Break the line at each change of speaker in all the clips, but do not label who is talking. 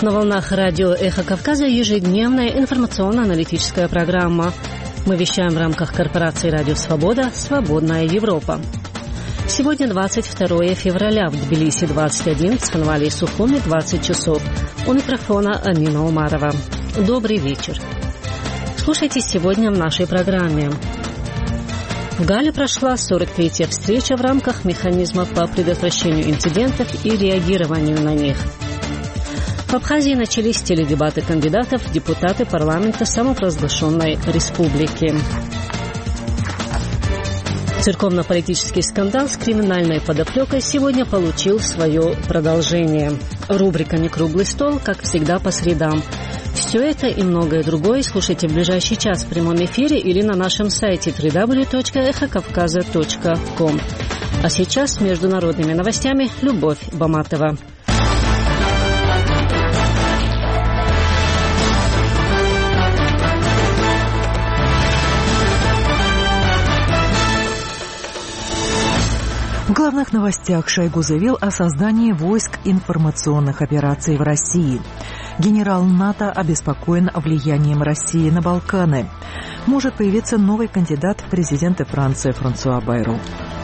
На волнах радио «Эхо Кавказа» ежедневная информационно-аналитическая программа. Мы вещаем в рамках корпорации «Радио Свобода. Свободная Европа». Сегодня 22 февраля, в Тбилиси 21, в Цхинвале и Сухуми 20 часов. У микрофона Амина Умарова. Добрый вечер. Слушайте сегодня в нашей программе. В Гале прошла 43-я встреча в рамках механизма по предотвращению инцидентов и реагированию на них. В Абхазии начались теледебаты кандидатов в депутаты парламента самопровозглашенной республики. Церковно-политический скандал с криминальной подоплекой сегодня получил свое продолжение. Рубрика «Некруглый стол», как всегда, по средам. Все это и многое другое слушайте в ближайший час в прямом эфире или на нашем сайте www.ekhokavkaza.com. А сейчас с международными новостями Любовь Баматова.
В главных новостях Шойгу заявил о создании войск информационных операций в России. Генерал НАТО обеспокоен влиянием России на Балканы. Может появиться новый кандидат в президенты Франции Франсуа Байру.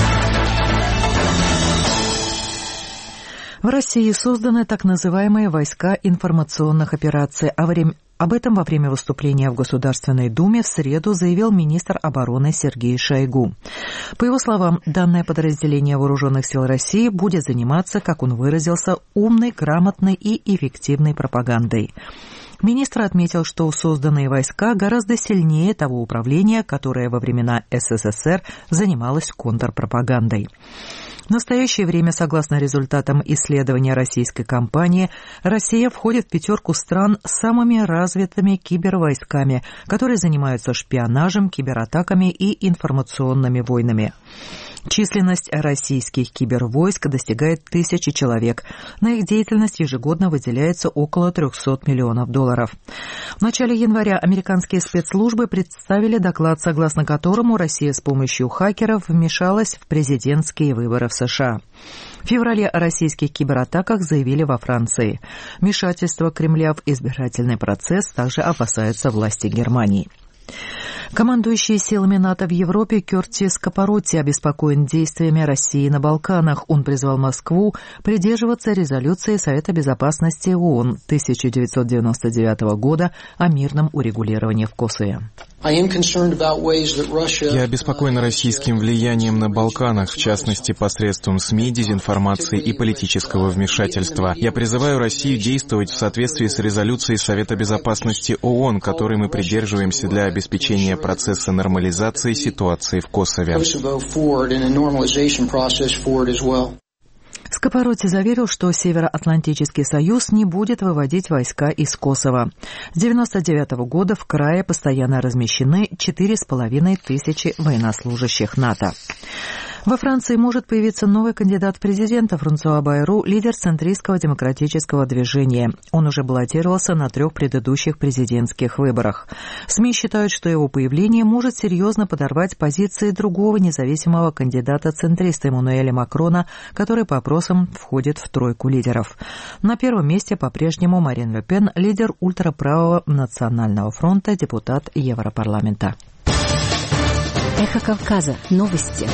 В России созданы так называемые войска информационных операций. Об этом во время выступления в Государственной Думе в среду заявил министр обороны Сергей Шойгу. По его словам, данное подразделение Вооруженных сил России будет заниматься, как он выразился, умной, грамотной и эффективной пропагандой. Министр отметил, что созданные войска гораздо сильнее того управления, которое во времена СССР занималось контрпропагандой. В настоящее время, согласно результатам исследования российской компании, Россия входит в 5 стран с самыми развитыми кибервойсками, которые занимаются шпионажем, кибератаками и информационными войнами. Численность российских кибервойск достигает 1000 человек. На их деятельность ежегодно выделяется около $300 миллионов. В начале января американские спецслужбы представили доклад, согласно которому Россия с помощью хакеров вмешалась в президентские выборы в США. В феврале о российских кибератаках заявили во Франции. Вмешательство Кремля в избирательный процесс также опасаются власти Германии. Командующий силами НАТО в Европе Кёртис Капаротти обеспокоен действиями России на Балканах. Он призвал Москву придерживаться резолюции Совета безопасности ООН 1999 года о мирном урегулировании в Косове.
Я обеспокоен российским влиянием на Балканах, в частности, посредством СМИ, дезинформации и политического вмешательства. Я призываю Россию действовать в соответствии с резолюцией Совета безопасности ООН, которой мы придерживаемся для обеспечения процесса нормализации ситуации в Косове.
Скопоротти заверил, что Североатлантический союз не будет выводить войска из Косово. С 1999 года в крае постоянно размещены 4500 военнослужащих НАТО. Во Франции может появиться новый кандидат в президенты Франсуа Байру, лидер центристского демократического движения. Он уже баллотировался на 3 предыдущих президентских выборах. СМИ считают, что его появление может серьезно подорвать позиции другого независимого кандидата-центриста Эммануэля Макрона, который по опросам входит в 3 лидеров. На первом месте по-прежнему Марин Ле Пен, лидер ультраправого Национального фронта, депутат Европарламента.
Эхо Кавказа. Новости.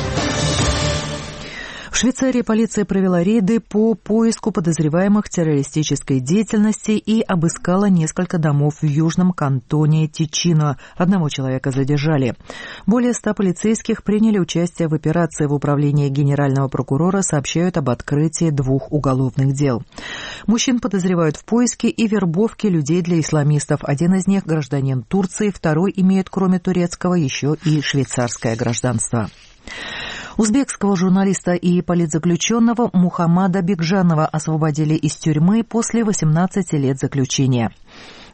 В Швейцарии полиция провела рейды по поиску подозреваемых в террористической деятельности и обыскала несколько домов в южном кантоне Тичино. 1 человека задержали. Более 100 полицейских приняли участие в операции. В управлении генерального прокурора сообщают об открытии 2 уголовных дел. Мужчин подозревают в поиске и вербовке людей для исламистов. Один из них – гражданин Турции, второй имеет, кроме турецкого, еще и швейцарское гражданство. Узбекского журналиста и политзаключенного Мухаммада Бекжанова освободили из тюрьмы после 18 лет заключения.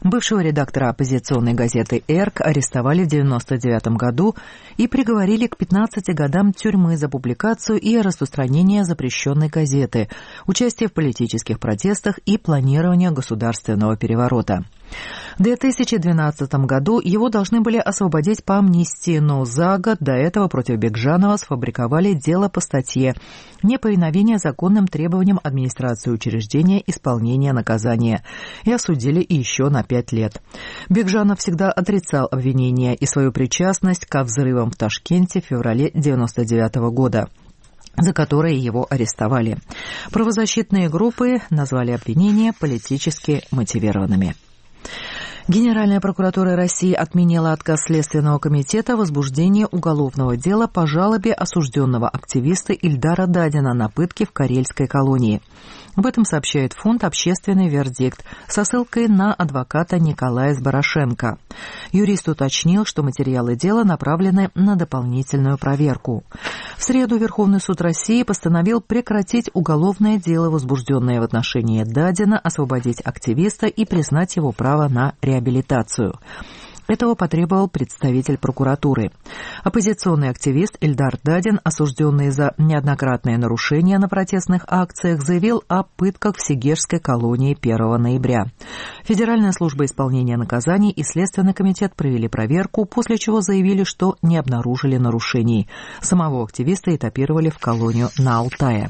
Бывшего редактора оппозиционной газеты «Эрк» арестовали в 1999 году и приговорили к 15 годам тюрьмы за публикацию и распространение запрещенной газеты, участие в политических протестах и планирование государственного переворота. В 2012 году его должны были освободить по амнистии, но за год до этого против Бекжанова сфабриковали дело по статье «Неповиновение законным требованиям администрации учреждения исполнения наказания» и осудили еще на 5 лет. Бекжанов всегда отрицал обвинения и свою причастность ко взрывам в Ташкенте в феврале 1999 года, за которые его арестовали. Правозащитные группы назвали обвинения политически мотивированными. Генеральная прокуратура России отменила отказ Следственного комитета в возбуждении уголовного дела по жалобе осужденного активиста Ильдара Дадина на пытки в карельской колонии. Об этом сообщает фонд «Общественный вердикт» со ссылкой на адвоката Николая Сборошенко. Юрист уточнил, что материалы дела направлены на дополнительную проверку. В среду Верховный суд России постановил прекратить уголовное дело, возбужденное в отношении Дадина, освободить активиста и признать его право на реабилитацию. Этого потребовал представитель прокуратуры. Оппозиционный активист Ильдар Дадин, осужденный за неоднократные нарушения на протестных акциях, заявил о пытках в Сегежской колонии 1 ноября. Федеральная служба исполнения наказаний и Следственный комитет провели проверку, после чего заявили, что не обнаружили нарушений. Самого активиста этапировали в колонию на Алтае.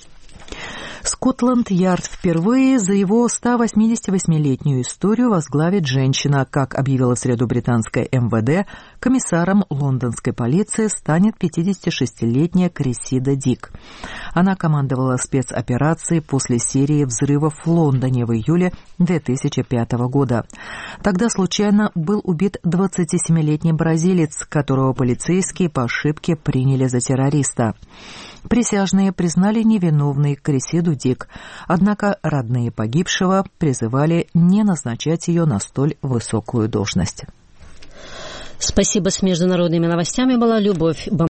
Скотланд-Ярд впервые за его 188-летнюю историю возглавит женщина. Как объявила в среду британское МВД, комиссаром лондонской полиции станет 56-летняя Крессида Дик. Она командовала спецоперацией после серии взрывов в Лондоне в июле 2005 года. Тогда случайно был убит 27-летний бразилец, которого полицейские по ошибке приняли за террориста. Присяжные признали невиновной Крессиду Дик, однако родные погибшего призывали не назначать ее на столь высокую должность.
Спасибо. С международными новостями была Любовь